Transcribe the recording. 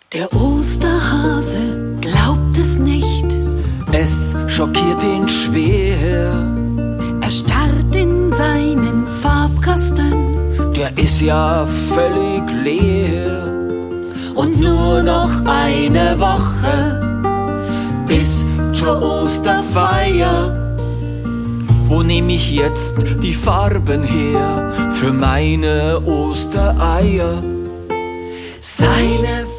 Der Osterhase glaubt es nicht. Es schockiert ihn schwer. Er starrt in seinen Farbkasten. Der ist ja völlig leer. Und nur noch eine Woche bis zur Osterfeier. Wo nehm ich jetzt die Farben her für meine Ostereier? Seine